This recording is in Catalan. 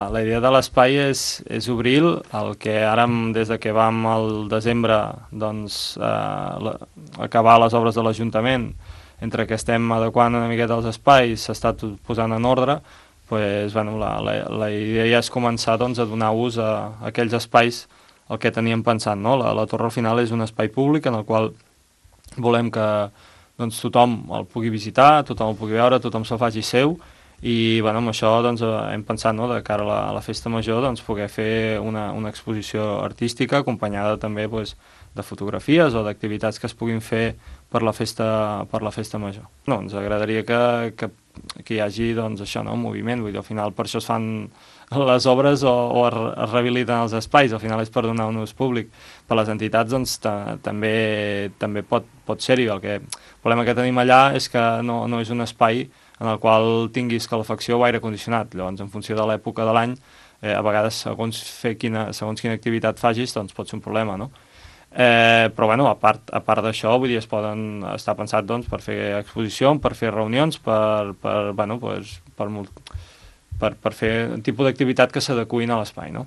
La idea de l'espai és obrir-lo, el que ara, des de que vam al desembre, doncs, acabar les obres de l'Ajuntament, entre que estem adequant una miqueta els espais, s'està posant en ordre, pues, bueno, la idea és començar, doncs, a donar ús a aquells espais el que teníem pensat, no? La torre al final és un espai públic en el qual volem que, doncs, tothom el pugui visitar, tothom el pugui veure, tothom se'l faci seu, i bueno, amb això doncs, hem pensat, no, de cara a la festa major, doncs, poder fer una exposició artística acompanyada també, pues, de fotografies o d'activitats que es puguin fer per la festa major. No, ens agradaria que hi hagi, doncs, això, no, un moviment, vull dir, al final per això es fan les obres o es rehabiliten els espais, al final és per donar un ús públic. Per les entitats, doncs, també pot ser-hi. El problema que tenim allà és que no és un espai en el qual tinguis calefacció o aire condicionat. Llavors, en funció de l'època de l'any, a vegades, segons quina activitat facis, doncs pot ser un problema, no? Però, bueno, a part d'això, vull dir, es poden estar pensat, doncs, per fer exposició, per fer reunions, per fer un tipus d'activitat que s'adecuïn a l'espai, no?